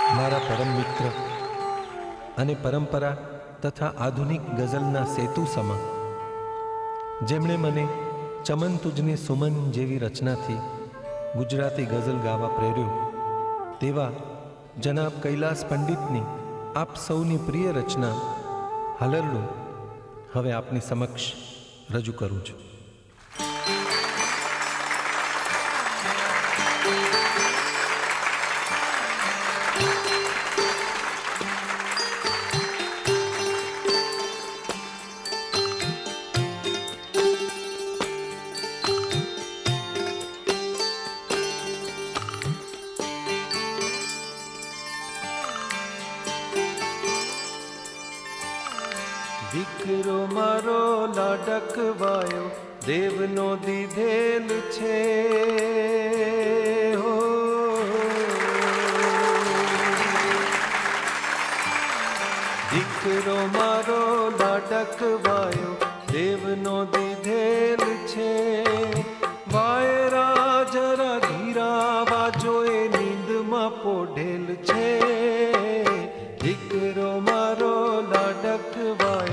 मारा परम मित्र अने परंपरा तथा आधुनिक गजलना सेतु समा जेमणे मने चमन तुझने सुमन जेवी रचना थी गुजराती गजल गावा प्रेर्यो तेवा जनाब कैलास पंडितनी आप सौनी प्रिय रचना हलरडू हवे आपनी समक्ष रजू करूं छुं। દીકરો મારો લાડકવાયો દેવનો દીધેલ છે હો દીકરો મારો લાડકવાયો દેવનો દીધેલ છે વાયરા જરા ધીરા વાજો એ નીંદમાં પોઢેલ છે દીકરો મારો લાડકવાયો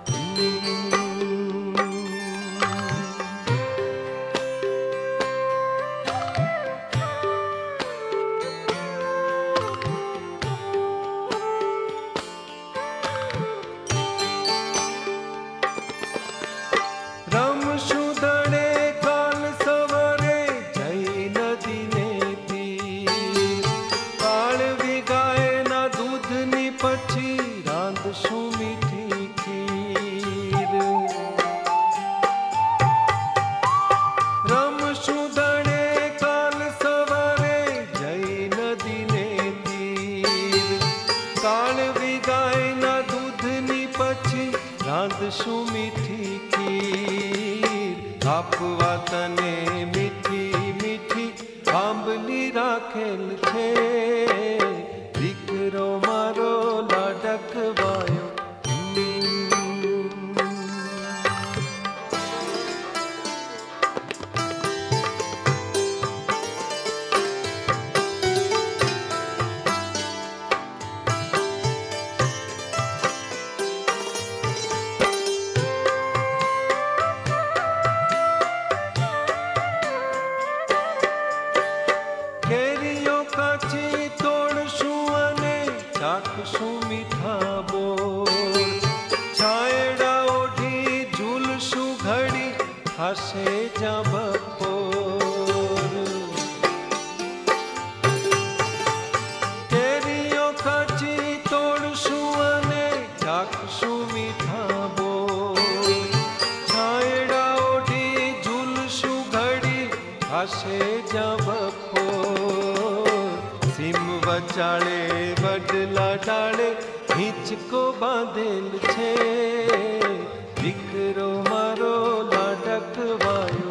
શું મીઠી ખીર આપવા તને મીઠી મીઠી આંબલી રાખેલ છે દીકરો મારો લાડકવાયો ચાખશું મીઠા બોર છાયડા ઓઢી ઝૂલશું ઘડી ખાશે જ્યાં બપોર કેરીઓ કાચી તોડશું અને ચાખશું મીઠા બોર છાયડા ઓઢી ઝૂલશું ઘડી ખાશે જ્યાં બપોર સીમ વચાળે વડલા ડાળે હિંચકો બાંધેલ છે દીકરો મારો લાડકવાયો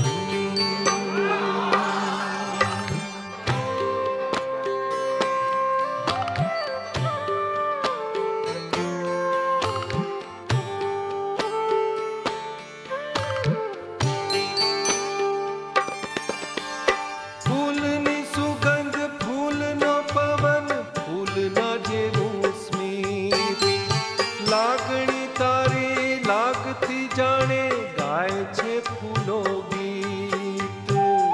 લાગણી તારી લાગતી જાણે ગાય છે ફૂલો ગીત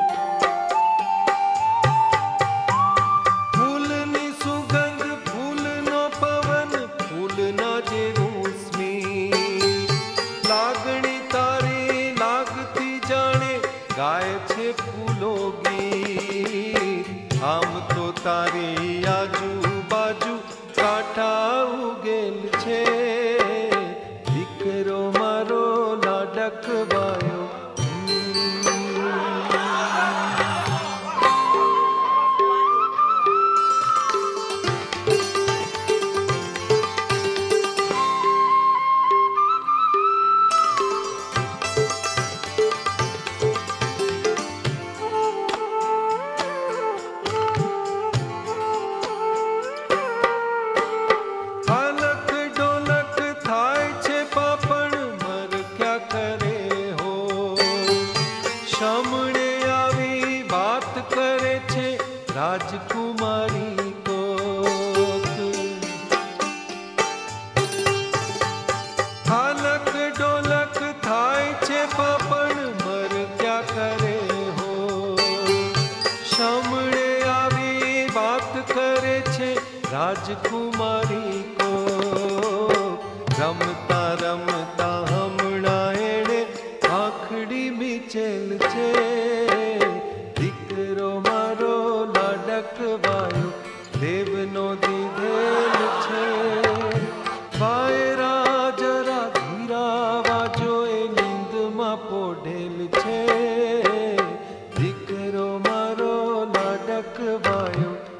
ફૂલની સુગંધ ફૂલનો પવન ફૂલના જેવું સ્મિત લાગણી તારી લાગતી જાણે ગાય છે ફૂલો ગીત આમ તો તારી આજુબાજુ કાંઠા ઉગેલ છે દીકરો મારો લાડકવાયો राजकुमारी को करे छे राजकुमारी को। रमता रमता हमणा एणे आखड़ी मीचेल छे, दीकरो मारो लाडकवायो देवनो दीधेल छे। वायरा जरा धीरा वाजो ए नींद मा पोढेल छे, दीकरो मारो लाडकवायो